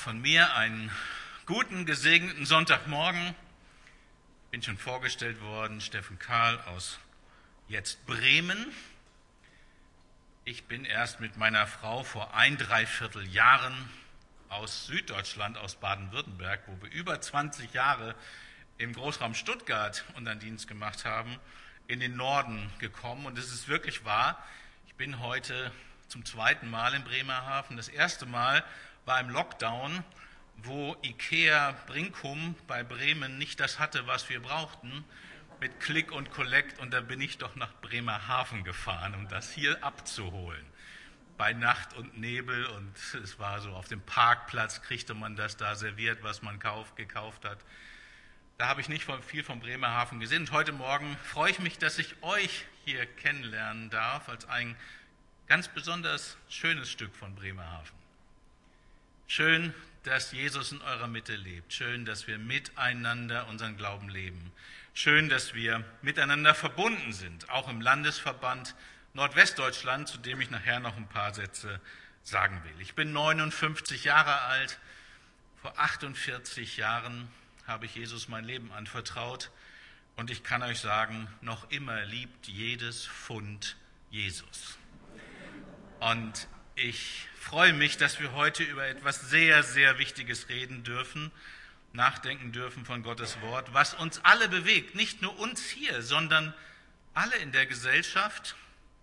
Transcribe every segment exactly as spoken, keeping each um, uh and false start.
von mir einen guten, gesegneten Sonntagmorgen. Bin schon vorgestellt worden, Steffen Karl aus jetzt Bremen. Ich bin erst mit meiner Frau vor ein, dreiviertel Jahren aus Süddeutschland, aus Baden-Württemberg, wo wir über zwanzig Jahre im Großraum Stuttgart unseren Dienst gemacht haben, in den Norden gekommen. Und es ist wirklich wahr, ich bin heute zum zweiten Mal in Bremerhaven. Das erste Mal war im Lockdown, wo Ikea Brinkum bei Bremen nicht das hatte, was wir brauchten, mit Click und Collect. Und da bin ich doch nach Bremerhaven gefahren, um das hier abzuholen. Bei Nacht und Nebel, und es war so, auf dem Parkplatz kriegte man das da serviert, was man kauf, gekauft hat. Da habe ich nicht viel von Bremerhaven gesehen. Und heute Morgen freue ich mich, dass ich euch hier kennenlernen darf, als ein ganz besonders schönes Stück von Bremerhaven. Schön, dass Jesus in eurer Mitte lebt. Schön, dass wir miteinander unseren Glauben leben. Schön, dass wir miteinander verbunden sind, auch im Landesverband Nordwestdeutschland, zu dem ich nachher noch ein paar Sätze sagen will. Ich bin neunundfünfzig Jahre alt. Vor achtundvierzig Jahren habe ich Jesus mein Leben anvertraut. Und ich kann euch sagen, noch immer liebt jedes Pfund Jesus. Und ich freue mich, dass wir heute über etwas sehr, sehr Wichtiges reden dürfen, nachdenken dürfen von Gottes Wort, was uns alle bewegt, nicht nur uns hier, sondern alle in der Gesellschaft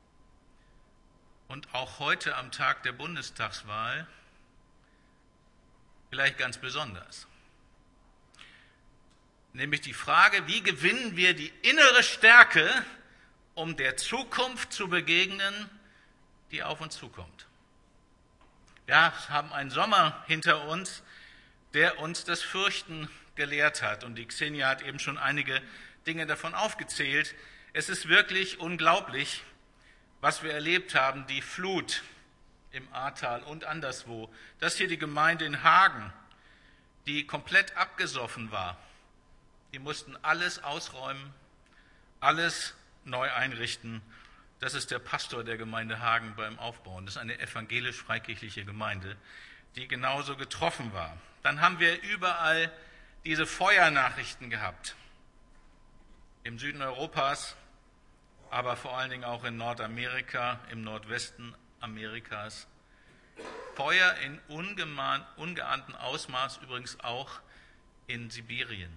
und auch heute am Tag der Bundestagswahl vielleicht ganz besonders. Nämlich die Frage, wie gewinnen wir die innere Stärke, um der Zukunft zu begegnen, die auf uns zukommt. Wir haben einen Sommer hinter uns, der uns das Fürchten gelehrt hat. Und die Xenia hat eben schon einige Dinge davon aufgezählt. Es ist wirklich unglaublich, was wir erlebt haben. Die Flut im Ahrtal und anderswo. Das hier die Gemeinde in Hagen, die komplett abgesoffen war. Die mussten alles ausräumen, alles neu einrichten. Das ist der Pastor der Gemeinde Hagen beim Aufbauen. Das ist eine evangelisch-freikirchliche Gemeinde, die genauso getroffen war. Dann haben wir überall diese Feuernachrichten gehabt. Im Süden Europas, aber vor allen Dingen auch in Nordamerika, im Nordwesten Amerikas. Feuer in ungeahn, ungeahnten Ausmaß, übrigens auch in Sibirien.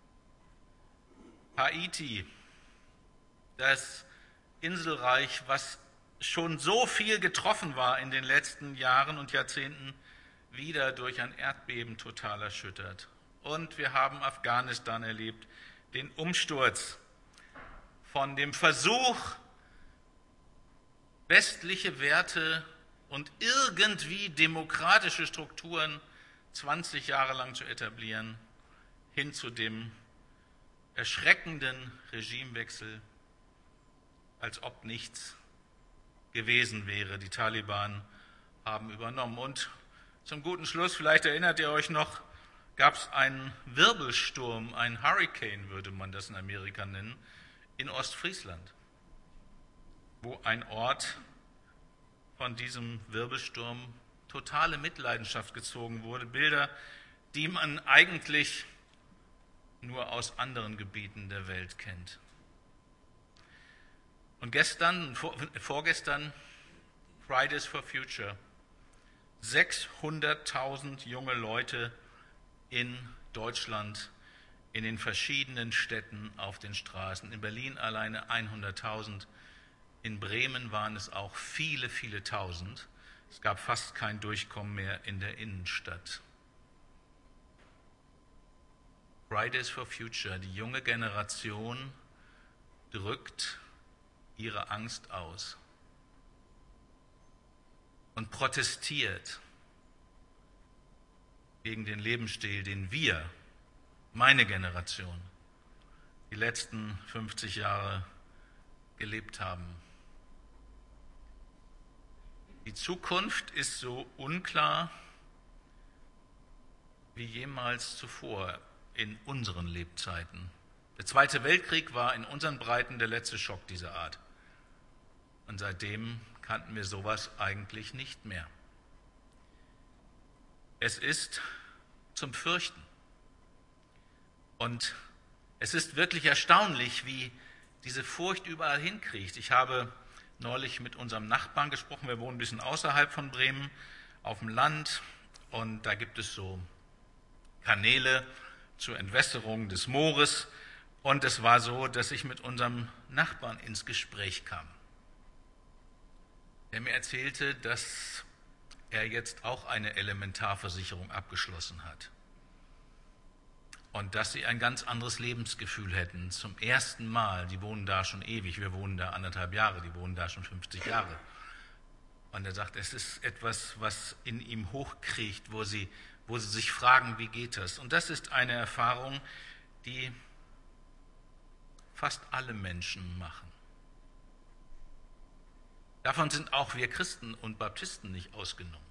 Haiti, das Inselreich, was schon so viel getroffen war in den letzten Jahren und Jahrzehnten, wieder durch ein Erdbeben total erschüttert. Und wir haben Afghanistan erlebt, den Umsturz von dem Versuch, westliche Werte und irgendwie demokratische Strukturen zwanzig Jahre lang zu etablieren, hin zu dem erschreckenden Regimewechsel, als ob nichts gewesen wäre. Die Taliban haben übernommen. Und zum guten Schluss, vielleicht erinnert ihr euch noch, gab es einen Wirbelsturm, ein Hurricane würde man das in Amerika nennen, in Ostfriesland, wo ein Ort von diesem Wirbelsturm totale Mitleidenschaft gezogen wurde. Bilder, die man eigentlich nur aus anderen Gebieten der Welt kennt. Und gestern, vor, vorgestern, Fridays for Future, sechshunderttausend junge Leute in Deutschland, in den verschiedenen Städten auf den Straßen. In Berlin alleine hunderttausend, in Bremen waren es auch viele, viele Tausend. Es gab fast kein Durchkommen mehr in der Innenstadt. Fridays for Future, die junge Generation drückt ihre Angst aus und protestiert gegen den Lebensstil, den wir, meine Generation, die letzten fünfzig Jahre gelebt haben. Die Zukunft ist so unklar wie jemals zuvor in unseren Lebzeiten. Der Zweite Weltkrieg war in unseren Breiten der letzte Schock dieser Art. Und seitdem kannten wir sowas eigentlich nicht mehr. Es ist zum Fürchten. Und es ist wirklich erstaunlich, wie diese Furcht überall hinkriegt. Ich habe neulich mit unserem Nachbarn gesprochen, wir wohnen ein bisschen außerhalb von Bremen, auf dem Land, und da gibt es so Kanäle zur Entwässerung des Moores. Und es war so, dass ich mit unserem Nachbarn ins Gespräch kam. Der mir erzählte, dass er jetzt auch eine Elementarversicherung abgeschlossen hat. Und dass sie ein ganz anderes Lebensgefühl hätten. Zum ersten Mal, die wohnen da schon ewig, wir wohnen da anderthalb Jahre, die wohnen da schon fünfzig Jahre. Und er sagt, es ist etwas, was in ihm hochkriecht, wo sie, wo sie sich fragen, wie geht das? Und das ist eine Erfahrung, die fast alle Menschen machen. Davon sind auch wir Christen und Baptisten nicht ausgenommen.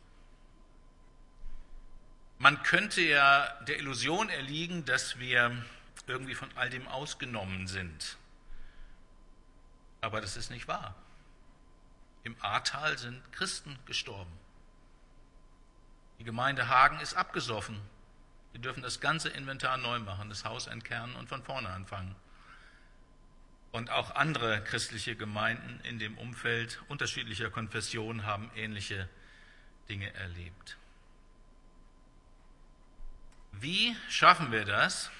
Man könnte ja der Illusion erliegen, dass wir irgendwie von all dem ausgenommen sind. Aber das ist nicht wahr. Im Ahrtal sind Christen gestorben. Die Gemeinde Hagen ist abgesoffen. Wir dürfen das ganze Inventar neu machen, das Haus entkernen und von vorne anfangen. Und auch andere christliche Gemeinden in dem Umfeld unterschiedlicher Konfessionen haben ähnliche Dinge erlebt. Wie schaffen wir das,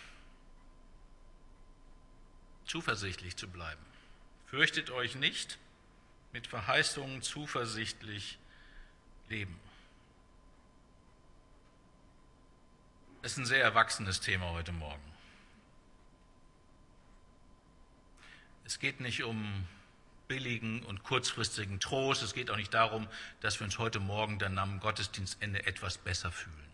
zuversichtlich zu bleiben? Fürchtet euch nicht, mit Verheißungen zuversichtlich leben. Das ist ein sehr erwachsenes Thema heute Morgen. Es geht nicht um billigen und kurzfristigen Trost. Es geht auch nicht darum, dass wir uns heute Morgen dann am Gottesdienstende etwas besser fühlen.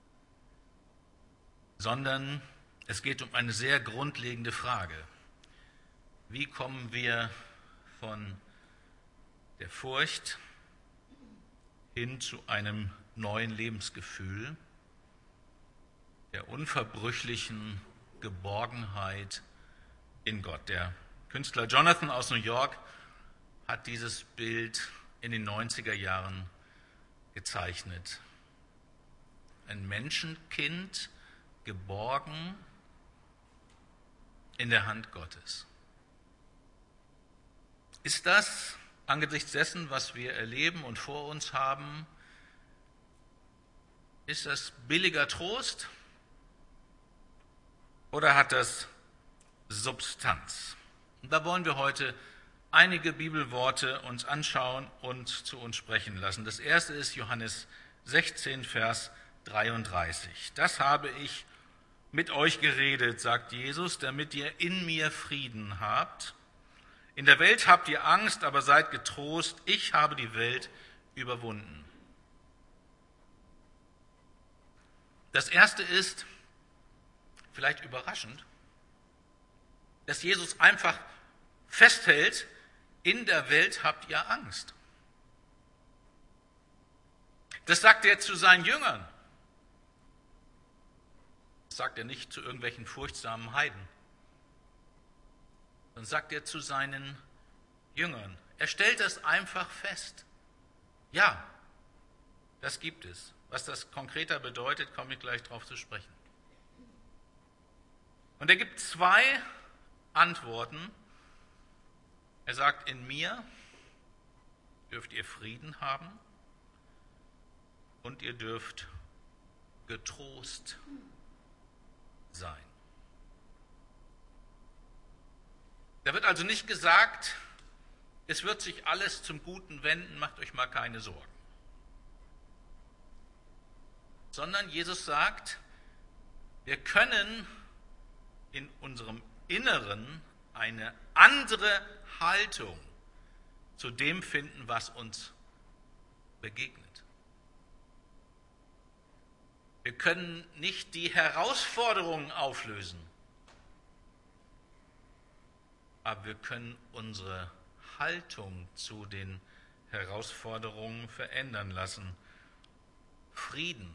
Sondern es geht um eine sehr grundlegende Frage. Wie kommen wir von der Furcht hin zu einem neuen Lebensgefühl, der unverbrüchlichen Geborgenheit in Gott? Der Künstler Jonathan aus New York hat dieses Bild in den neunziger Jahren gezeichnet. Ein Menschenkind, geborgen in der Hand Gottes. Ist das angesichts dessen, was wir erleben und vor uns haben, ist das billiger Trost oder hat das Substanz? Und da wollen wir heute einige Bibelworte uns anschauen und zu uns sprechen lassen. Das erste ist Johannes sechzehn, Vers dreiunddreißig. Das habe ich mit euch geredet, sagt Jesus, damit ihr in mir Frieden habt. In der Welt habt ihr Angst, aber seid getrost, ich habe die Welt überwunden. Das erste ist vielleicht überraschend, dass Jesus einfach festhält, in der Welt habt ihr Angst. Das sagt er zu seinen Jüngern. Das sagt er nicht zu irgendwelchen furchtsamen Heiden. Dann sagt er zu seinen Jüngern. Er stellt das einfach fest. Ja, das gibt es. Was das konkreter bedeutet, komme ich gleich darauf zu sprechen. Und er gibt zwei Antworten. Er sagt, in mir dürft ihr Frieden haben und ihr dürft getrost sein. Da wird also nicht gesagt, es wird sich alles zum Guten wenden, macht euch mal keine Sorgen. Sondern Jesus sagt, wir können in unserem Inneren eine andere Haltung zu dem finden, was uns begegnet. Wir können nicht die Herausforderungen auflösen, aber wir können unsere Haltung zu den Herausforderungen verändern lassen. Frieden.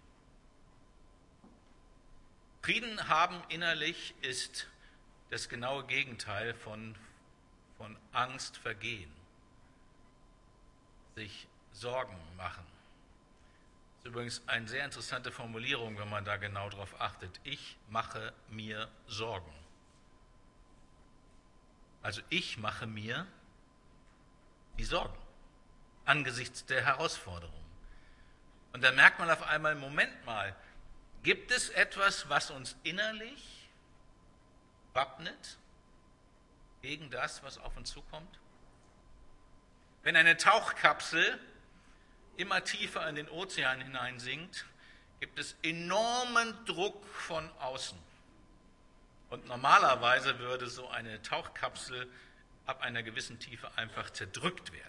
Frieden haben innerlich ist das genaue Gegenteil von, von Angst vergehen. Sich Sorgen machen. Übrigens eine sehr interessante Formulierung, wenn man da genau drauf achtet. Ich mache mir Sorgen. Also ich mache mir die Sorgen angesichts der Herausforderungen. Und da merkt man auf einmal, Moment mal, gibt es etwas, was uns innerlich wappnet gegen das, was auf uns zukommt? Wenn eine Tauchkapsel immer tiefer in den Ozean hineinsinkt, gibt es enormen Druck von außen. Und normalerweise würde so eine Tauchkapsel ab einer gewissen Tiefe einfach zerdrückt werden.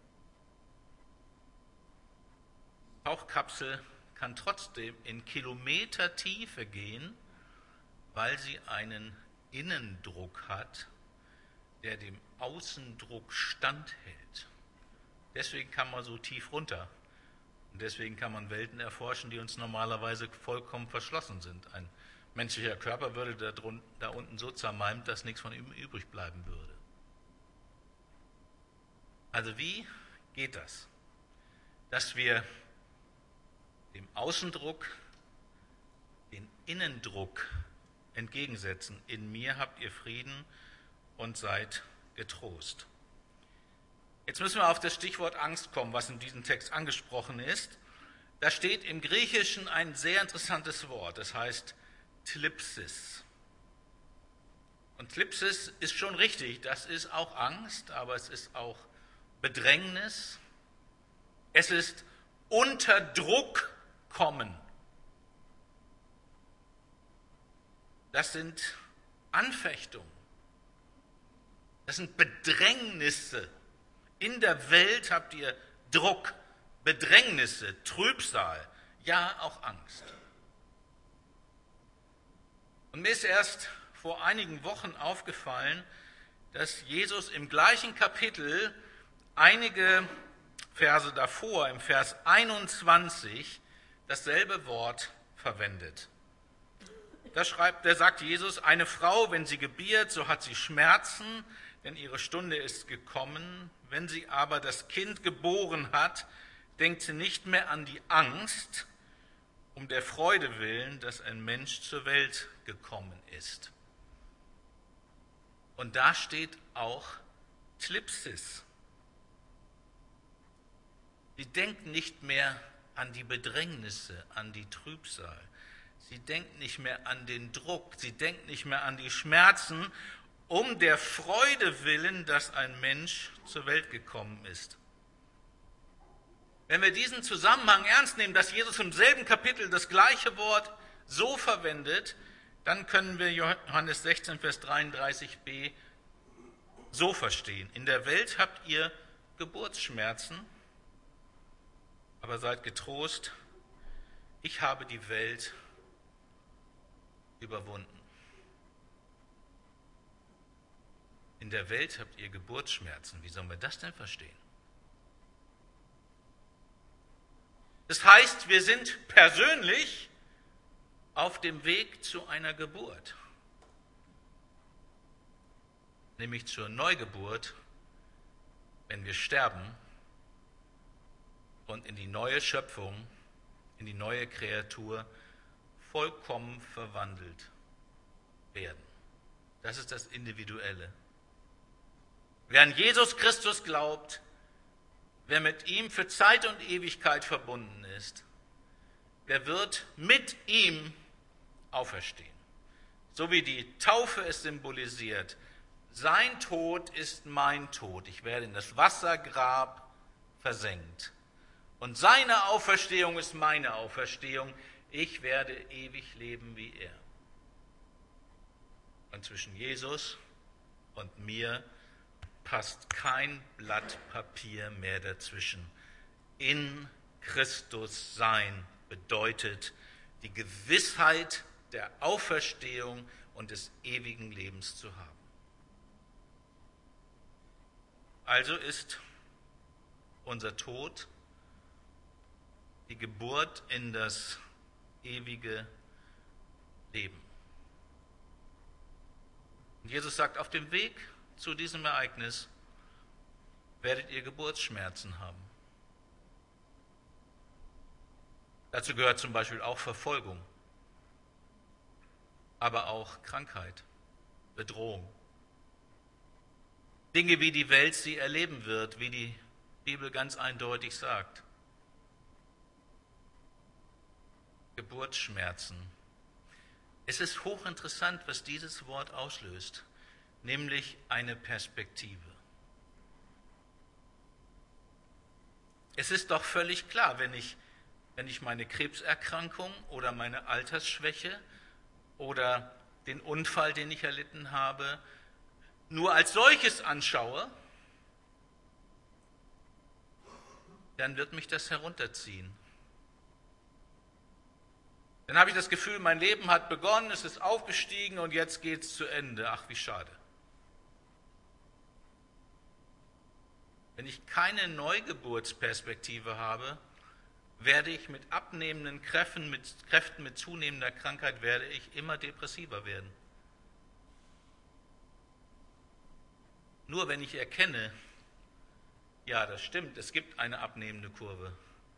Die Tauchkapsel kann trotzdem in Kilometertiefe gehen, weil sie einen Innendruck hat, der dem Außendruck standhält. Deswegen kann man so tief runter. Und deswegen kann man Welten erforschen, die uns normalerweise vollkommen verschlossen sind. Ein menschlicher Körper würde da, drun- da unten so zermalmt, dass nichts von ihm übrig bleiben würde. Also wie geht das? Dass wir dem Außendruck den Innendruck entgegensetzen. In mir habt ihr Frieden und seid getrost. Jetzt müssen wir auf das Stichwort Angst kommen, was in diesem Text angesprochen ist. Da steht im Griechischen ein sehr interessantes Wort, das heißt Thlipsis. Und Thlipsis ist schon richtig, das ist auch Angst, aber es ist auch Bedrängnis. Es ist unter Druck kommen. Das sind Anfechtungen. Das sind Bedrängnisse. In der Welt habt ihr Druck, Bedrängnisse, Trübsal, ja auch Angst. Und mir ist erst vor einigen Wochen aufgefallen, dass Jesus im gleichen Kapitel einige Verse davor, im Vers einundzwanzig, dasselbe Wort verwendet. Da schreibt, da sagt Jesus, eine Frau, wenn sie gebiert, so hat sie Schmerzen, denn ihre Stunde ist gekommen. Wenn sie aber das Kind geboren hat, denkt sie nicht mehr an die Angst, um der Freude willen, dass ein Mensch zur Welt gekommen ist. Und da steht auch Thlipsis. Sie denkt nicht mehr an die Bedrängnisse, an die Trübsal. Sie denkt nicht mehr an den Druck, sie denkt nicht mehr an die Schmerzen, um der Freude willen, dass ein Mensch zur Welt gekommen ist. Wenn wir diesen Zusammenhang ernst nehmen, dass Jesus im selben Kapitel das gleiche Wort so verwendet, dann können wir Johannes sechzehn, Vers dreiunddreißig b so verstehen. In der Welt habt ihr Geburtsschmerzen, aber seid getrost, ich habe die Welt überwunden. In der Welt habt ihr Geburtsschmerzen. Wie sollen wir das denn verstehen? Das heißt, wir sind persönlich auf dem Weg zu einer Geburt, nämlich zur Neugeburt, wenn wir sterben und in die neue Schöpfung, in die neue Kreatur vollkommen verwandelt werden. Das ist das Individuelle. Wer an Jesus Christus glaubt, wer mit ihm für Zeit und Ewigkeit verbunden ist, der wird mit ihm auferstehen. So wie die Taufe es symbolisiert. Sein Tod ist mein Tod. Ich werde in das Wassergrab versenkt. Und seine Auferstehung ist meine Auferstehung. Ich werde ewig leben wie er. Und zwischen Jesus und mir passt kein Blatt Papier mehr dazwischen. In Christus sein bedeutet die Gewissheit der Auferstehung und des ewigen Lebens zu haben. Also ist unser Tod die Geburt in das ewige Leben. Und Jesus sagt, auf dem Weg zu diesem Ereignis werdet ihr Geburtsschmerzen haben. Dazu gehört zum Beispiel auch Verfolgung, aber auch Krankheit, Bedrohung. Dinge, wie die Welt sie erleben wird, wie die Bibel ganz eindeutig sagt. Geburtsschmerzen. Es ist hochinteressant, was dieses Wort auslöst, nämlich eine Perspektive. Es ist doch völlig klar, wenn ich, wenn ich meine Krebserkrankung oder meine Altersschwäche oder den Unfall, den ich erlitten habe, nur als solches anschaue, dann wird mich das herunterziehen. Dann habe ich das Gefühl, mein Leben hat begonnen, es ist aufgestiegen und jetzt geht es zu Ende. Ach, wie schade. Wenn ich keine Neugeburtsperspektive habe, werde ich mit abnehmenden Kräften, mit Kräften, mit zunehmender Krankheit, werde ich immer depressiver werden. Nur wenn ich erkenne, ja, das stimmt, es gibt eine abnehmende Kurve,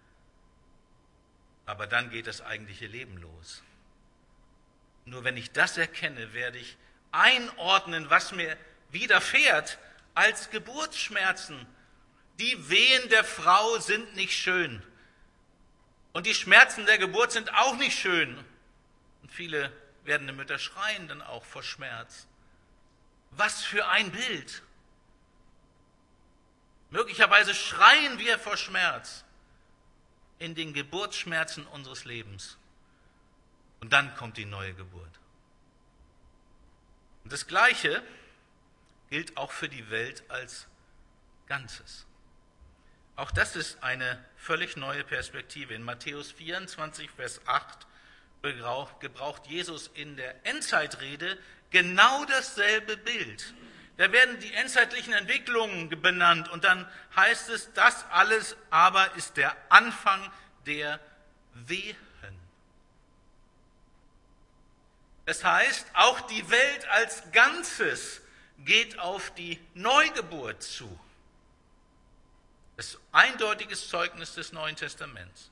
aber dann geht das eigentliche Leben los. Nur wenn ich das erkenne, werde ich einordnen, was mir widerfährt als Geburtsschmerzen. Die Wehen der Frau sind nicht schön. Und die Schmerzen der Geburt sind auch nicht schön. Und viele werdende Mütter schreien dann auch vor Schmerz. Was für ein Bild! Möglicherweise schreien wir vor Schmerz in den Geburtsschmerzen unseres Lebens. Und dann kommt die neue Geburt. Und das Gleiche gilt auch für die Welt als Ganzes. Auch das ist eine völlig neue Perspektive. In Matthäus vierundzwanzig, Vers acht gebraucht Jesus in der Endzeitrede genau dasselbe Bild. Da werden die endzeitlichen Entwicklungen benannt und dann heißt es, das alles aber ist der Anfang der Wehen. Das heißt, auch die Welt als Ganzes geht auf die Neugeburt zu. Das ist ein eindeutiges Zeugnis des Neuen Testaments.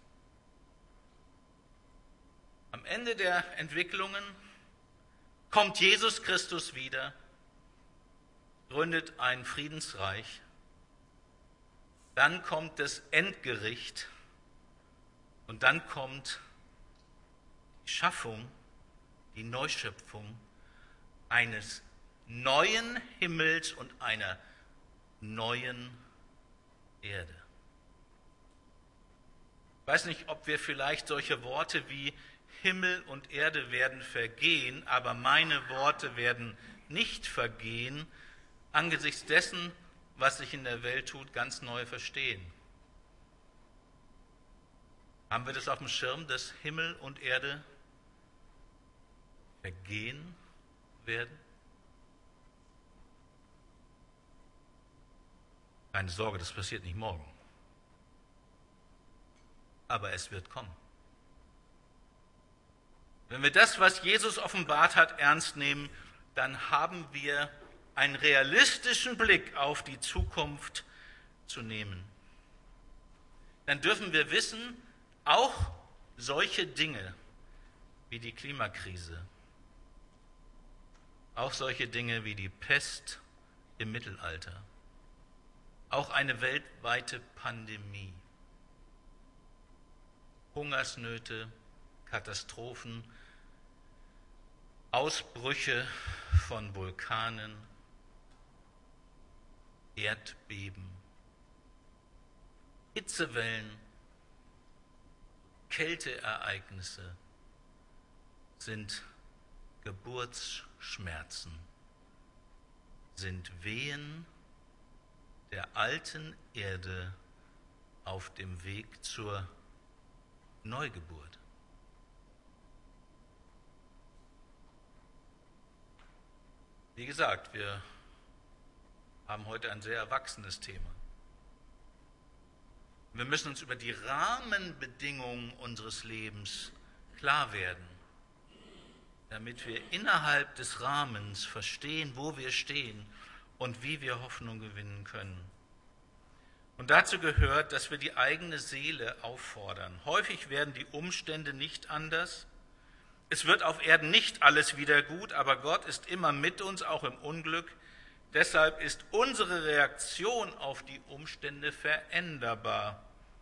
Am Ende der Entwicklungen kommt Jesus Christus wieder, gründet ein Friedensreich, dann kommt das Endgericht und dann kommt die Schaffung, die Neuschöpfung eines neuen Himmels und einer neuen Erde. Ich weiß nicht, ob wir vielleicht solche Worte wie Himmel und Erde werden vergehen, aber meine Worte werden nicht vergehen, angesichts dessen, was sich in der Welt tut, ganz neu verstehen. Haben wir das auf dem Schirm, dass Himmel und Erde vergehen werden? Keine Sorge, das passiert nicht morgen. Aber es wird kommen. Wenn wir das, was Jesus offenbart hat, ernst nehmen, dann haben wir einen realistischen Blick auf die Zukunft zu nehmen. Dann dürfen wir wissen, auch solche Dinge wie die Klimakrise, auch solche Dinge wie die Pest im Mittelalter, auch eine weltweite Pandemie, Hungersnöte, Katastrophen, Ausbrüche von Vulkanen, Erdbeben, Hitzewellen, Kälteereignisse sind Geburtsschmerzen, sind Wehen der alten Erde auf dem Weg zur Neugeburt. Wie gesagt, wir haben heute ein sehr erwachsenes Thema. Wir müssen uns über die Rahmenbedingungen unseres Lebens klar werden, damit wir innerhalb des Rahmens verstehen, wo wir stehen und wie wir Hoffnung gewinnen können. Und dazu gehört, dass wir die eigene Seele auffordern. Häufig werden die Umstände nicht anders. Es wird auf Erden nicht alles wieder gut, aber Gott ist immer mit uns, auch im Unglück. Deshalb ist unsere Reaktion auf die Umstände veränderbar.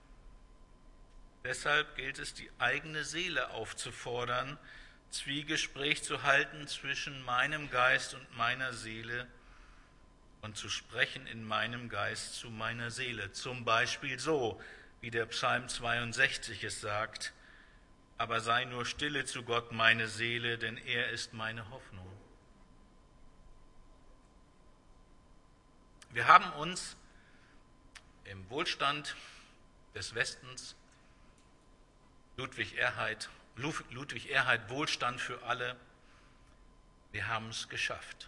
Deshalb gilt es, die eigene Seele aufzufordern, Zwiegespräch zu halten zwischen meinem Geist und meiner Seele und zu sprechen in meinem Geist zu meiner Seele. Zum Beispiel so, wie der Psalm zweiundsechzig es sagt: Aber sei nur stille zu Gott, meine Seele, denn er ist meine Hoffnung. Wir haben uns im Wohlstand des Westens, Ludwig Erhard, Ludwig Erhard, Wohlstand für alle, wir haben es geschafft.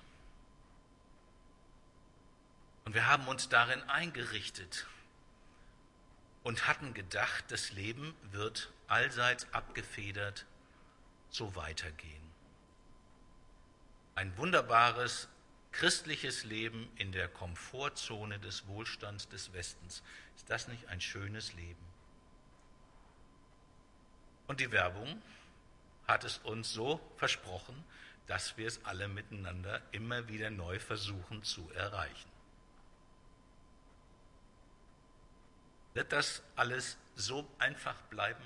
Und wir haben uns darin eingerichtet und hatten gedacht, das Leben wird allseits abgefedert so weitergehen. Ein wunderbares christliches Leben in der Komfortzone des Wohlstands des Westens. Ist das nicht ein schönes Leben? Und die Werbung hat es uns so versprochen, dass wir es alle miteinander immer wieder neu versuchen zu erreichen. Wird das alles so einfach bleiben?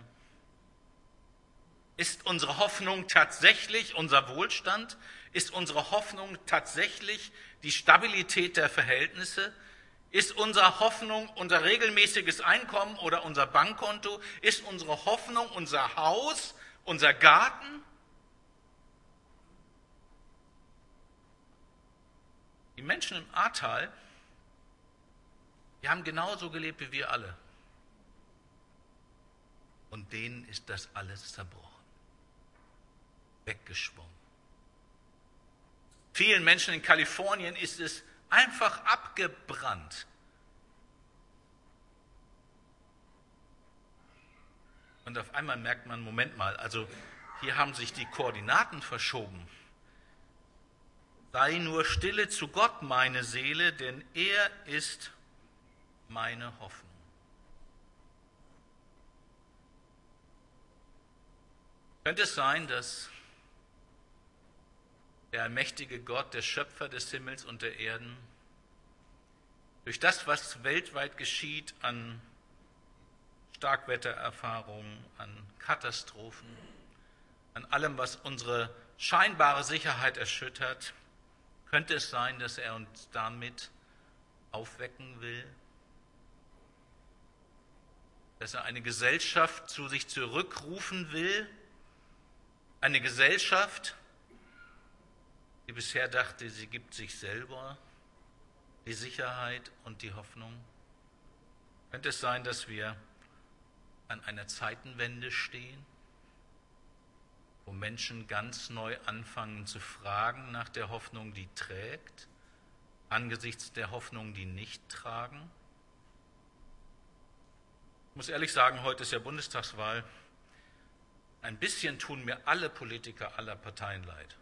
Ist unsere Hoffnung tatsächlich unser Wohlstand? Ist unsere Hoffnung tatsächlich die Stabilität der Verhältnisse? Ist unsere Hoffnung unser regelmäßiges Einkommen oder unser Bankkonto? Ist unsere Hoffnung unser Haus, unser Garten? Die Menschen im Ahrtal, die haben genauso gelebt wie wir alle. Und denen ist das alles zerbrochen, weggeschwommen. Vielen Menschen in Kalifornien ist es einfach abgebrannt. Und auf einmal merkt man, Moment mal, also hier haben sich die Koordinaten verschoben. Sei nur stille zu Gott, meine Seele, denn er ist meine Hoffnung. Könnte es sein, dass der allmächtige Gott, der Schöpfer des Himmels und der Erden, durch das, was weltweit geschieht an Starkwettererfahrungen, an Katastrophen, an allem, was unsere scheinbare Sicherheit erschüttert, könnte es sein, dass er uns damit aufwecken will, dass er eine Gesellschaft zu sich zurückrufen will, eine Gesellschaft, die bisher dachte, sie gibt sich selber die Sicherheit und die Hoffnung. Könnte es sein, dass wir an einer Zeitenwende stehen, wo Menschen ganz neu anfangen zu fragen nach der Hoffnung, die trägt, angesichts der Hoffnung, die nicht tragen? Ich muss ehrlich sagen, heute ist ja Bundestagswahl. Ein bisschen tun mir alle Politiker aller Parteien leid.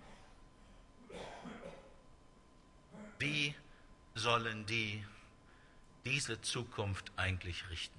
Wie sollen die diese Zukunft eigentlich richten?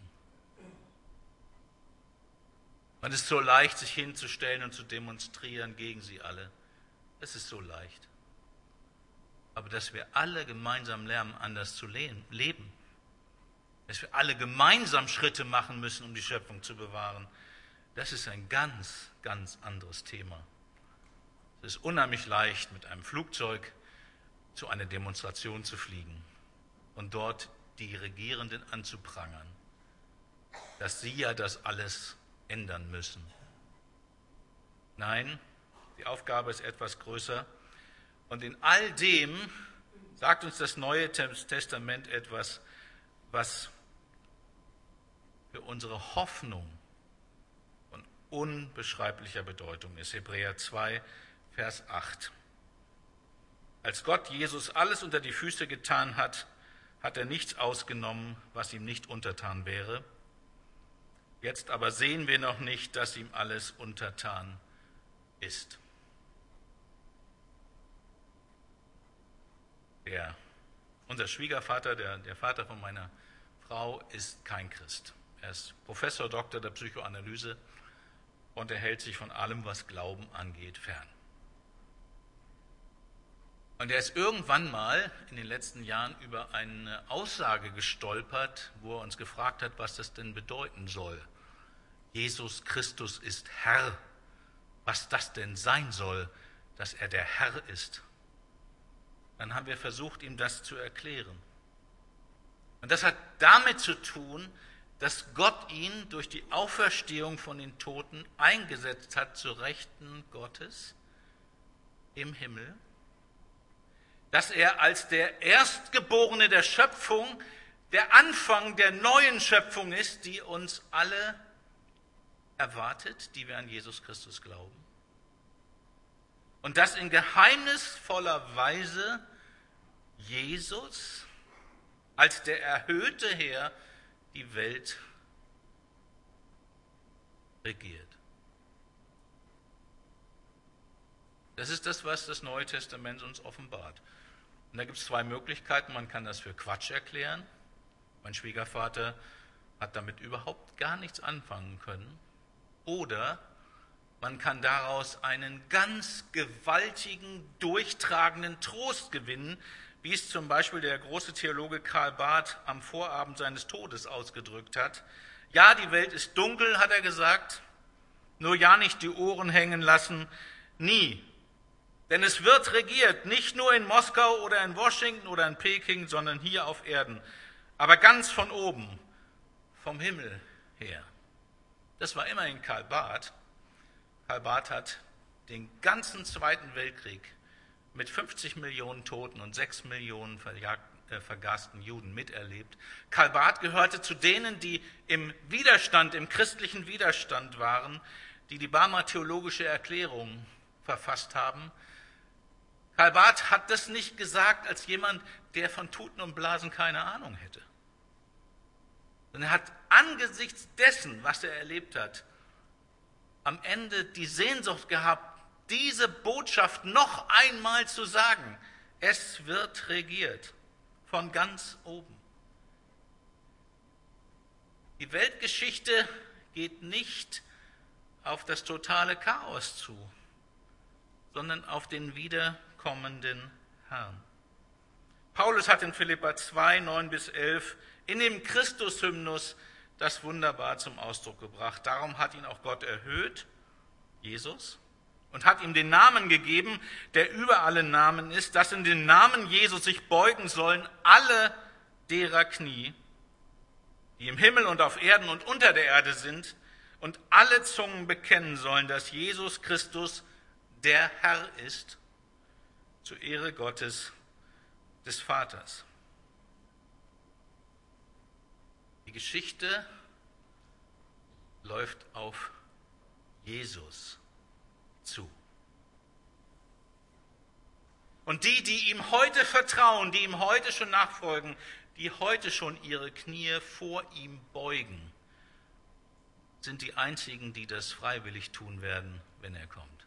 Man ist so leicht, sich hinzustellen und zu demonstrieren gegen sie alle. Es ist so leicht. Aber dass wir alle gemeinsam lernen, anders zu leben, dass wir alle gemeinsam Schritte machen müssen, um die Schöpfung zu bewahren, das ist ein ganz, ganz anderes Thema. Es ist unheimlich leicht, mit einem Flugzeug zu einer Demonstration zu fliegen und dort die Regierenden anzuprangern, dass sie ja das alles ändern müssen. Nein, die Aufgabe ist etwas größer. Und in all dem sagt uns das Neue Testament etwas, was für unsere Hoffnung von unbeschreiblicher Bedeutung ist. Hebräer zwei, Vers acht. Als Gott Jesus alles unter die Füße getan hat, hat er nichts ausgenommen, was ihm nicht untertan wäre. Jetzt aber sehen wir noch nicht, dass ihm alles untertan ist. Der, unser Schwiegervater, der, der Vater von meiner Frau ist kein Christ. Er ist Professor, Doktor der Psychoanalyse und er hält sich von allem, was Glauben angeht, fern. Und er ist irgendwann mal in den letzten Jahren über eine Aussage gestolpert, wo er uns gefragt hat, was das denn bedeuten soll. Jesus Christus ist Herr. Was das denn sein soll, dass er der Herr ist. Dann haben wir versucht, ihm das zu erklären. Und das hat damit zu tun, dass Gott ihn durch die Auferstehung von den Toten eingesetzt hat zur Rechten Gottes im Himmel, dass er als der Erstgeborene der Schöpfung der Anfang der neuen Schöpfung ist, die uns alle erwartet, die wir an Jesus Christus glauben. Und dass in geheimnisvoller Weise Jesus als der erhöhte Herr die Welt regiert. Das ist das, was das Neue Testament uns offenbart. Und da gibt es zwei Möglichkeiten. Man kann das für Quatsch erklären. Mein Schwiegervater hat damit überhaupt gar nichts anfangen können. Oder man kann daraus einen ganz gewaltigen, durchtragenden Trost gewinnen, wie es zum Beispiel der große Theologe Karl Barth am Vorabend seines Todes ausgedrückt hat. Ja, die Welt ist dunkel, hat er gesagt, nur ja nicht die Ohren hängen lassen, nie. Denn es wird regiert, nicht nur in Moskau oder in Washington oder in Peking, sondern hier auf Erden, aber ganz von oben, vom Himmel her. Das war immerhin Karl Barth. Karl Barth hat den ganzen Zweiten Weltkrieg mit fünfzig Millionen Toten und sechs Millionen verjagt, äh, vergasten Juden miterlebt. Karl Barth gehörte zu denen, die im Widerstand, im christlichen Widerstand waren, die die Barmer Theologische Erklärung verfasst haben. Karl Barth hat das nicht gesagt als jemand, der von Tuten und Blasen keine Ahnung hätte. Und er hat angesichts dessen, was er erlebt hat, am Ende die Sehnsucht gehabt, diese Botschaft noch einmal zu sagen. Es wird regiert von ganz oben. Die Weltgeschichte geht nicht auf das totale Chaos zu, sondern auf den wiederkommenden Herrn. Paulus hat in Philipper zwei, neun bis elf in dem Christus-Hymnus das wunderbar zum Ausdruck gebracht. Darum hat ihn auch Gott erhöht, Jesus, und hat ihm den Namen gegeben, der über alle Namen ist, dass in den Namen Jesus sich beugen sollen alle derer Knie, die im Himmel und auf Erden und unter der Erde sind, und alle Zungen bekennen sollen, dass Jesus Christus der Herr ist, zur Ehre Gottes, des Vaters. Die Geschichte läuft auf Jesus zu. Und die, die ihm heute vertrauen, die ihm heute schon nachfolgen, die heute schon ihre Knie vor ihm beugen, sind die einzigen, die das freiwillig tun werden, wenn er kommt.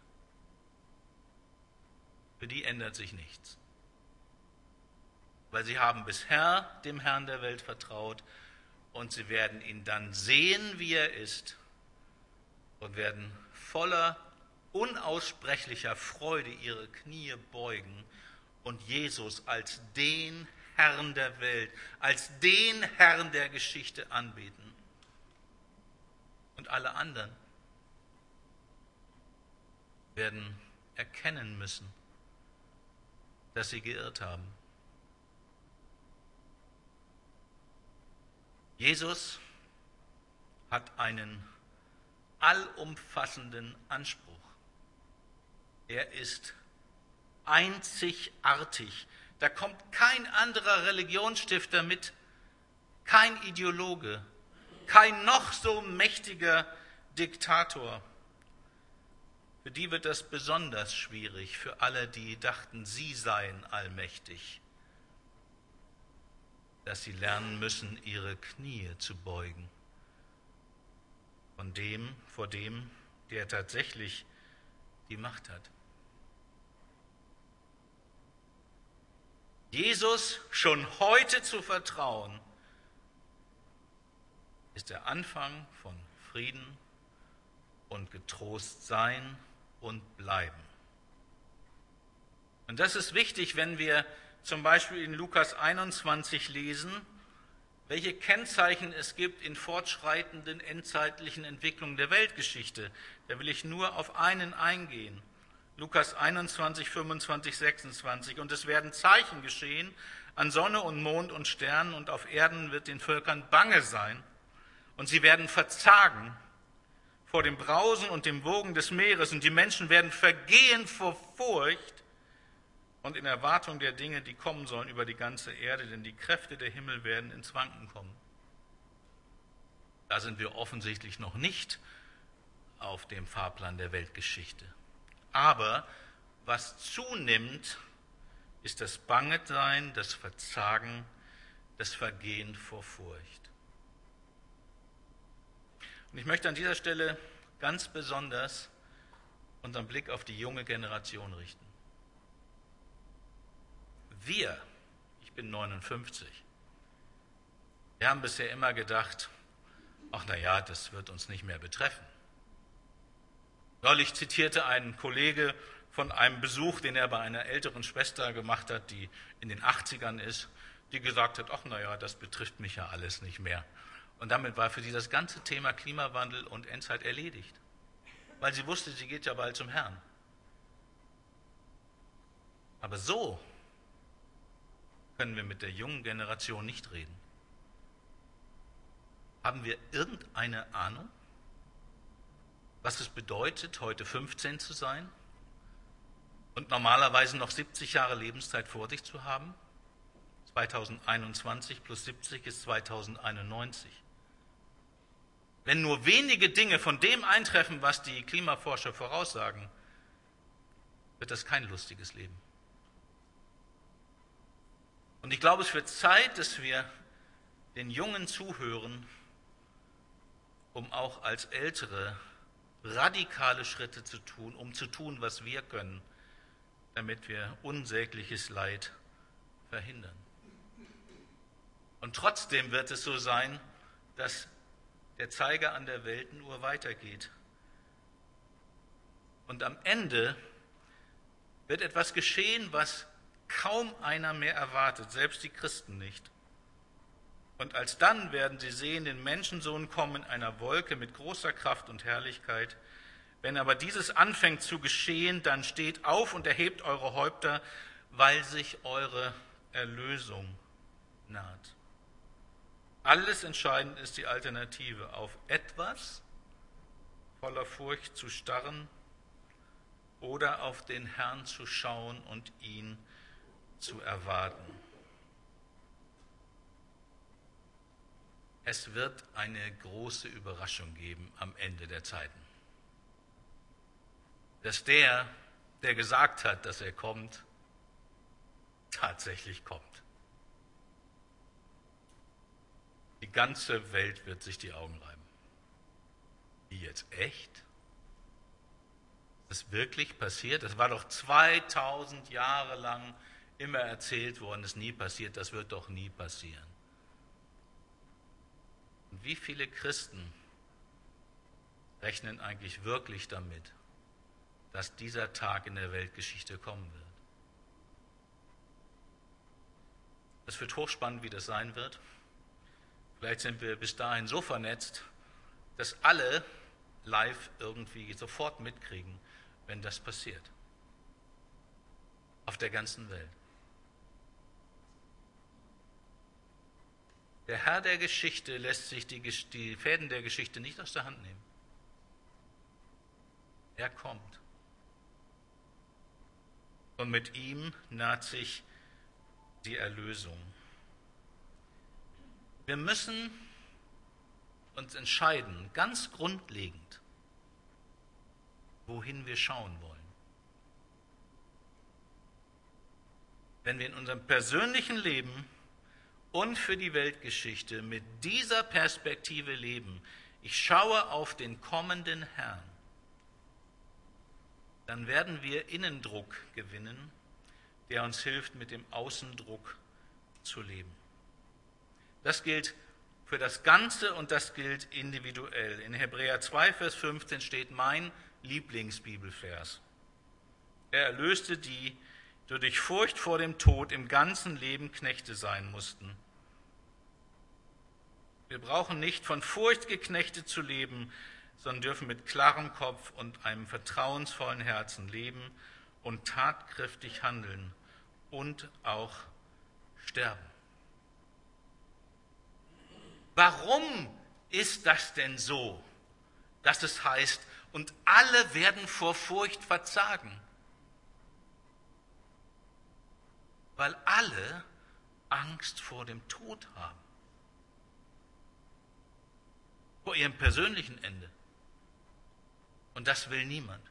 Für die ändert sich nichts. Weil sie haben bisher dem Herrn der Welt vertraut und sie werden ihn dann sehen, wie er ist, und werden voller unaussprechlicher Freude ihre Knie beugen und Jesus als den Herrn der Welt, als den Herrn der Geschichte anbeten. Und alle anderen werden erkennen müssen, dass sie geirrt haben. Jesus hat einen allumfassenden Anspruch. Er ist einzigartig. Da kommt kein anderer Religionsstifter mit, kein Ideologe, kein noch so mächtiger Diktator. Für die wird das besonders schwierig, für alle, die dachten, sie seien allmächtig, dass sie lernen müssen, ihre Knie zu beugen. Von dem, vor dem, der tatsächlich die Macht hat. Jesus schon heute zu vertrauen, ist der Anfang von Frieden und getrost sein und bleiben. Und das ist wichtig, wenn wir zum Beispiel in Lukas einundzwanzig lesen, welche Kennzeichen es gibt in fortschreitenden endzeitlichen Entwicklungen der Weltgeschichte. Da will ich nur auf einen eingehen. Lukas einundzwanzig, fünfundzwanzig, sechsundzwanzig. Und es werden Zeichen geschehen an Sonne und Mond und Sternen, und auf Erden wird den Völkern bange sein. Und sie werden verzagen vor dem Brausen und dem Wogen des Meeres, und die Menschen werden vergehen vor Furcht und in Erwartung der Dinge, die kommen sollen über die ganze Erde, denn die Kräfte der Himmel werden ins Wanken kommen. Da sind wir offensichtlich noch nicht auf dem Fahrplan der Weltgeschichte. Aber was zunimmt, ist das Bangesein, das Verzagen, das Vergehen vor Furcht. Und ich möchte an dieser Stelle ganz besonders unseren Blick auf die junge Generation richten. Wir, ich bin neunundfünfzig, wir haben bisher immer gedacht, ach na ja, das wird uns nicht mehr betreffen. Neulich zitierte ein Kollege von einem Besuch, den er bei einer älteren Schwester gemacht hat, die in den achtzigern ist, die gesagt hat, ach na ja, das betrifft mich ja alles nicht mehr. Und damit war für sie das ganze Thema Klimawandel und Endzeit erledigt, weil sie wusste, sie geht ja bald zum Herrn. Aber so können wir mit der jungen Generation nicht reden. Haben wir irgendeine Ahnung, was es bedeutet, heute fünfzehn zu sein und normalerweise noch siebzig Jahre Lebenszeit vor sich zu haben? zweitausendeinundzwanzig plus siebzig ist zweitausendeinundneunzig. Wenn nur wenige Dinge von dem eintreffen, was die Klimaforscher voraussagen, wird das kein lustiges Leben. Und ich glaube, es wird Zeit, dass wir den Jungen zuhören, um auch als Ältere radikale Schritte zu tun, um zu tun, was wir können, damit wir unsägliches Leid verhindern. Und trotzdem wird es so sein, dass der Zeiger an der Weltenuhr weitergeht. Und am Ende wird etwas geschehen, was kaum einer mehr erwartet, selbst die Christen nicht. Und alsdann werden sie sehen den Menschensohn kommen in einer Wolke mit großer Kraft und Herrlichkeit. Wenn aber dieses anfängt zu geschehen, dann steht auf und erhebt eure Häupter, weil sich eure Erlösung naht. Alles entscheidend ist die Alternative, auf etwas voller Furcht zu starren oder auf den Herrn zu schauen und ihn zu erwarten. Es wird eine große Überraschung geben am Ende der Zeiten. Dass der, der gesagt hat, dass er kommt, tatsächlich kommt. Die ganze Welt wird sich die Augen reiben. Wie jetzt, echt? Ist das wirklich passiert? Das war doch zweitausend Jahre lang immer erzählt worden, ist nie passiert, das wird doch nie passieren. Und wie viele Christen rechnen eigentlich wirklich damit, dass dieser Tag in der Weltgeschichte kommen wird? Es wird hochspannend, wie das sein wird. Vielleicht sind wir bis dahin so vernetzt, dass alle live irgendwie sofort mitkriegen, wenn das passiert. Auf der ganzen Welt. Der Herr der Geschichte lässt sich die, die Fäden der Geschichte nicht aus der Hand nehmen. Er kommt. Und mit ihm naht sich die Erlösung. Wir müssen uns entscheiden, ganz grundlegend, wohin wir schauen wollen. Wenn wir in unserem persönlichen Leben und für die Weltgeschichte mit dieser Perspektive leben, ich schaue auf den kommenden Herrn, dann werden wir Innendruck gewinnen, der uns hilft, mit dem Außendruck zu leben. Das gilt für das Ganze und das gilt individuell. In Hebräer zwei, Vers fünfzehn steht mein Lieblingsbibelvers. Er erlöste die, die durch Furcht vor dem Tod im ganzen Leben Knechte sein mussten. Wir brauchen nicht von Furcht geknechtet zu leben, sondern dürfen mit klarem Kopf und einem vertrauensvollen Herzen leben und tatkräftig handeln und auch sterben. Warum ist das denn so, dass es heißt, und alle werden vor Furcht verzagen? Weil alle Angst vor dem Tod haben. Vor ihrem persönlichen Ende. Und das will niemand.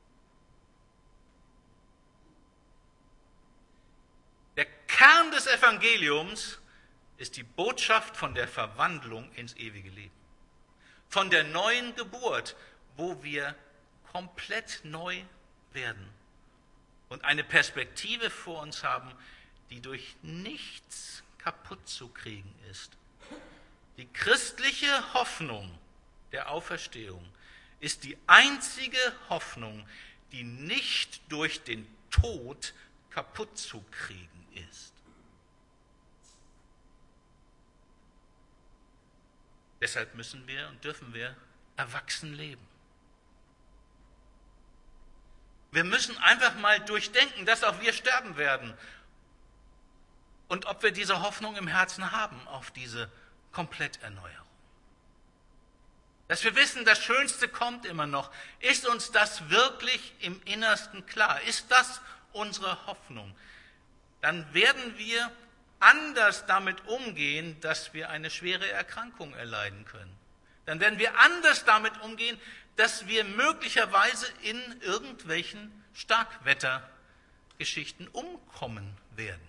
Der Kern des Evangeliums ist die Botschaft von der Verwandlung ins ewige Leben. Von der neuen Geburt, wo wir komplett neu werden und eine Perspektive vor uns haben, die durch nichts kaputt zu kriegen ist. Die christliche Hoffnung der Auferstehung ist die einzige Hoffnung, die nicht durch den Tod kaputt zu kriegen ist. Deshalb müssen wir und dürfen wir erwachsen leben. Wir müssen einfach mal durchdenken, dass auch wir sterben werden. Und ob wir diese Hoffnung im Herzen haben auf diese Kompletterneuerung. Dass wir wissen, das Schönste kommt immer noch. Ist uns das wirklich im Innersten klar? Ist das unsere Hoffnung? Dann werden wir anders damit umgehen, dass wir eine schwere Erkrankung erleiden können. Dann werden wir anders damit umgehen, dass wir möglicherweise in irgendwelchen Starkwettergeschichten umkommen werden.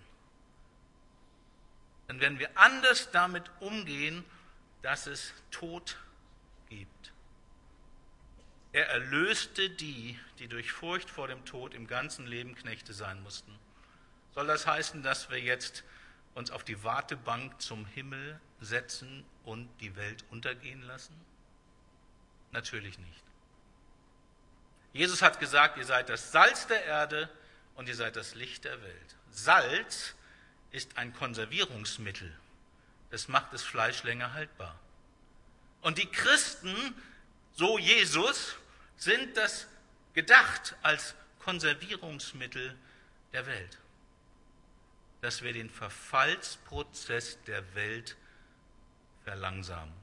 Dann werden wir anders damit umgehen, dass es Tod gibt. Er erlöste die, die durch Furcht vor dem Tod im ganzen Leben Knechte sein mussten. Soll das heißen, dass wir jetzt uns auf die Wartebank zum Himmel setzen und die Welt untergehen lassen? Natürlich nicht. Jesus hat gesagt, ihr seid das Salz der Erde und ihr seid das Licht der Welt. Salz ist ein Konservierungsmittel. Das macht das Fleisch länger haltbar. Und die Christen, so Jesus, sind das gedacht als Konservierungsmittel der Welt. Dass wir den Verfallsprozess der Welt verlangsamen.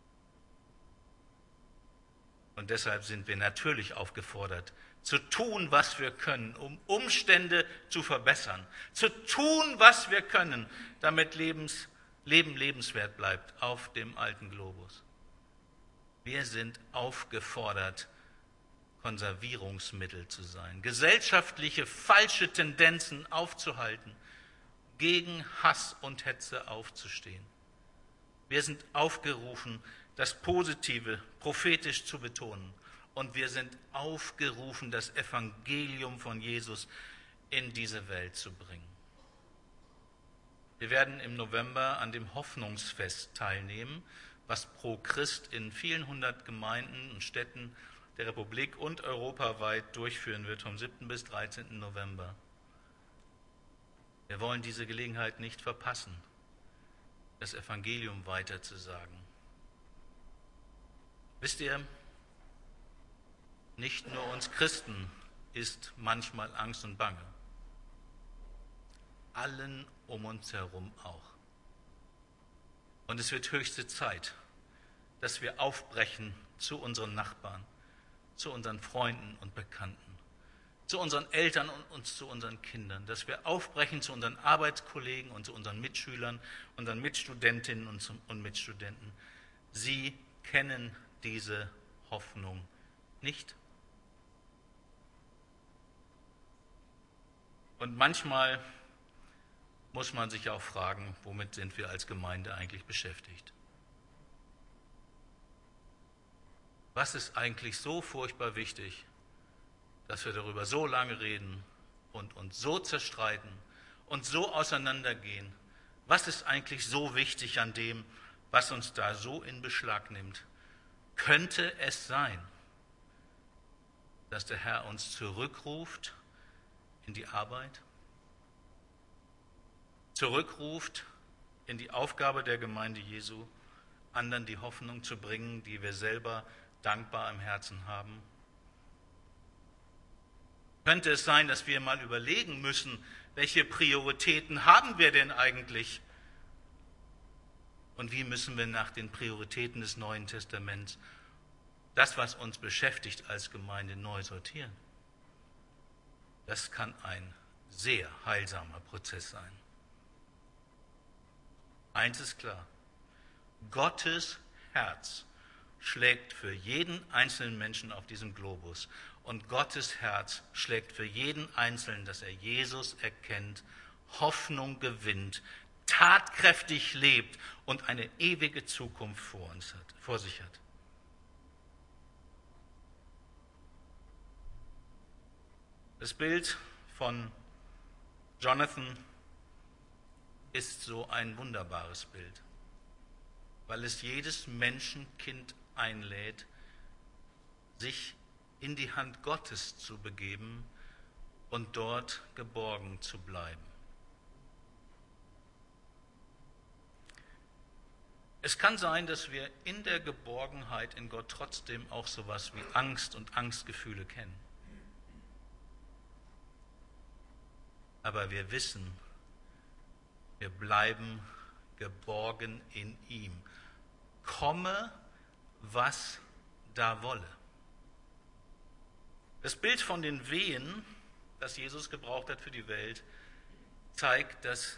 Und deshalb sind wir natürlich aufgefordert, zu tun, was wir können, um Umstände zu verbessern. Zu tun, was wir können, damit Lebens, Leben lebenswert bleibt auf dem alten Globus. Wir sind aufgefordert, Konservierungsmittel zu sein, gesellschaftliche falsche Tendenzen aufzuhalten, gegen Hass und Hetze aufzustehen. Wir sind aufgerufen, das Positive prophetisch zu betonen. Und wir sind aufgerufen, das Evangelium von Jesus in diese Welt zu bringen. Wir werden im November an dem Hoffnungsfest teilnehmen, was pro Christ in vielen hundert Gemeinden und Städten der Republik und europaweit durchführen wird, vom siebten bis dreizehnten November. Wir wollen diese Gelegenheit nicht verpassen, das Evangelium weiterzusagen. Wisst ihr, nicht nur uns Christen ist manchmal Angst und Bange. Allen um uns herum auch. Und es wird höchste Zeit, dass wir aufbrechen zu unseren Nachbarn, zu unseren Freunden und Bekannten, zu unseren Eltern und zu unseren Kindern, dass wir aufbrechen zu unseren Arbeitskollegen und zu unseren Mitschülern, unseren Mitstudentinnen und Mitstudenten. Sie kennen diese Hoffnung nicht. Und manchmal muss man sich auch fragen, womit sind wir als Gemeinde eigentlich beschäftigt? Was ist eigentlich so furchtbar wichtig, dass wir darüber so lange reden und uns so zerstreiten und so auseinandergehen? Was ist eigentlich so wichtig an dem, was uns da so in Beschlag nimmt. Könnte es sein, dass der Herr uns zurückruft in die Arbeit, zurückruft in die Aufgabe der Gemeinde Jesu, anderen die Hoffnung zu bringen, die wir selber dankbar im Herzen haben? Könnte es sein, dass wir mal überlegen müssen, welche Prioritäten haben wir denn eigentlich? Und wie müssen wir nach den Prioritäten des Neuen Testaments das, was uns beschäftigt als Gemeinde, neu sortieren? Das kann ein sehr heilsamer Prozess sein. Eins ist klar: Gottes Herz schlägt für jeden einzelnen Menschen auf diesem Globus. Und Gottes Herz schlägt für jeden Einzelnen, dass er Jesus erkennt, Hoffnung gewinnt, tatkräftig lebt und eine ewige Zukunft vor uns hat, vor sich hat. Das Bild von Jonathan ist so ein wunderbares Bild, weil es jedes Menschenkind einlädt, sich in die Hand Gottes zu begeben und dort geborgen zu bleiben. Es kann sein, dass wir in der Geborgenheit in Gott trotzdem auch sowas wie Angst und Angstgefühle kennen. Aber wir wissen, wir bleiben geborgen in ihm. Komme, was da wolle. Das Bild von den Wehen, das Jesus gebraucht hat für die Welt, zeigt, dass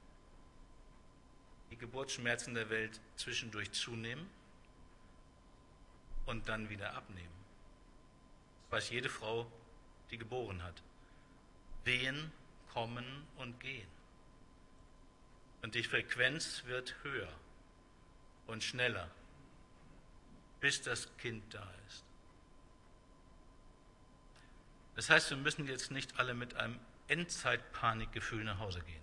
die Geburtsschmerzen der Welt zwischendurch zunehmen und dann wieder abnehmen. Das weiß jede Frau, die geboren hat. Wehen kommen und gehen. Und die Frequenz wird höher und schneller, bis das Kind da ist. Das heißt, wir müssen jetzt nicht alle mit einem Endzeitpanikgefühl nach Hause gehen.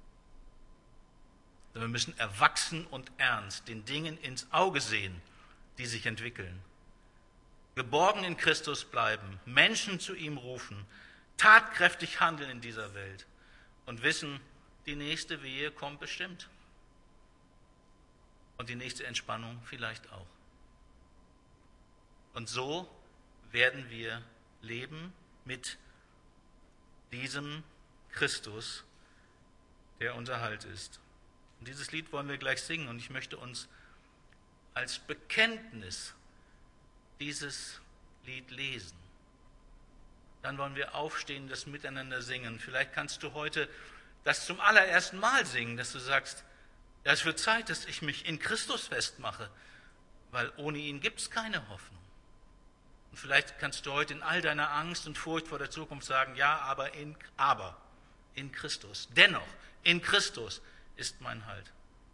Wir müssen erwachsen und ernst den Dingen ins Auge sehen, die sich entwickeln. Geborgen in Christus bleiben, Menschen zu ihm rufen, tatkräftig handeln in dieser Welt und wissen, die nächste Wehe kommt bestimmt. Und die nächste Entspannung vielleicht auch. Und so werden wir leben mit diesem Christus, der unser Halt ist. Und dieses Lied wollen wir gleich singen und ich möchte uns als Bekenntnis dieses Lied lesen. Dann wollen wir aufstehen, das miteinander singen. Vielleicht kannst du heute das zum allerersten Mal singen, dass du sagst, ja, es wird Zeit, dass ich mich in Christus festmache, weil ohne ihn gibt es keine Hoffnung. Und vielleicht kannst du heute in all deiner Angst und Furcht vor der Zukunft sagen, ja, aber in, aber in Christus. Dennoch, in Christus ist mein Halt.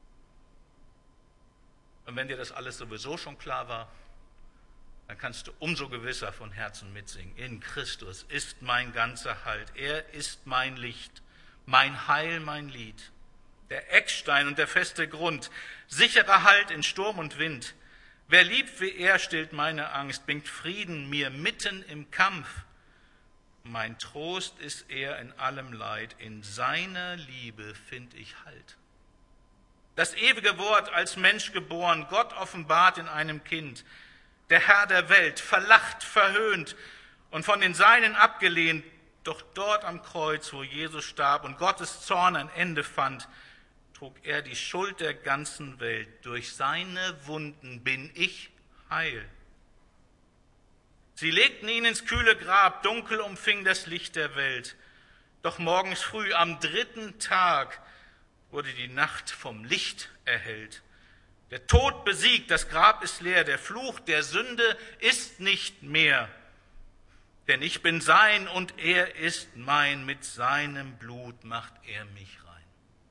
Und wenn dir das alles sowieso schon klar war, dann kannst du umso gewisser von Herzen mitsingen. In Christus ist mein ganzer Halt. Er ist mein Licht, mein Heil, mein Lied. Der Eckstein und der feste Grund, sicherer Halt in Sturm und Wind. Wer liebt wie er, stillt meine Angst, bringt Frieden mir mitten im Kampf. Mein Trost ist er in allem Leid, in seiner Liebe find ich Halt. Das ewige Wort als Mensch geboren, Gott offenbart in einem Kind. Der Herr der Welt, verlacht, verhöhnt und von den Seinen abgelehnt, doch dort am Kreuz, wo Jesus starb und Gottes Zorn ein Ende fand, trug er die Schuld der ganzen Welt. Durch seine Wunden bin ich heil. Sie legten ihn ins kühle Grab, dunkel umfing das Licht der Welt. Doch morgens früh am dritten Tag wurde die Nacht vom Licht erhellt. Der Tod besiegt, das Grab ist leer, der Fluch der Sünde ist nicht mehr. Denn ich bin sein und er ist mein, mit seinem Blut macht er mich rein.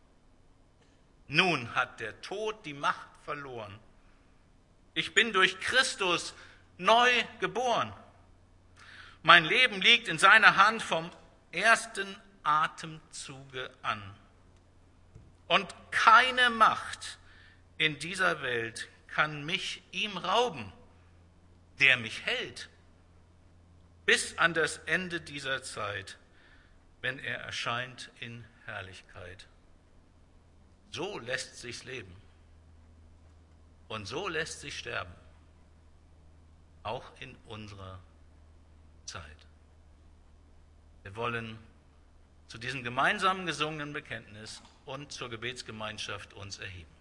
Nun hat der Tod die Macht verloren. Ich bin durch Christus neu geboren. Mein Leben liegt in seiner Hand vom ersten Atemzuge an. Und keine Macht in dieser Welt kann mich ihm rauben, der mich hält, bis an das Ende dieser Zeit, wenn er erscheint in Herrlichkeit. So lässt sich's leben und so lässt sich sterben, auch in unserer Zeit. Wir wollen zu diesem gemeinsam gesungenen Bekenntnis und zur Gebetsgemeinschaft uns erheben.